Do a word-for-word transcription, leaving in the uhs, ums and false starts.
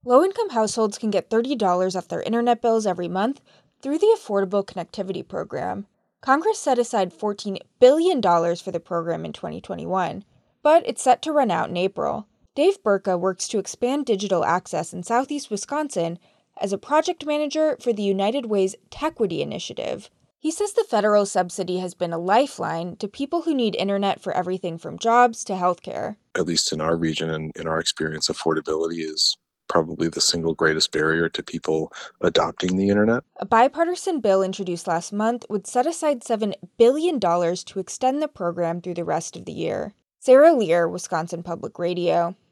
Low-income households can get thirty dollars off their internet bills every month through the Affordable Connectivity Program. Congress set aside fourteen billion dollars for the program in twenty twenty-one, but it's set to run out in April. Dave Burka works to expand digital access in southeast Wisconsin as a project manager for the United Way's Tequity initiative. He says the federal subsidy has been a lifeline to people who need internet for everything from jobs to healthcare. At least in our region and in our experience, affordability is probably the single greatest barrier to people adopting the internet. A bipartisan bill introduced last month would set aside seven billion dollars to extend the program through the rest of the year. Sarah Lear, Wisconsin Public Radio.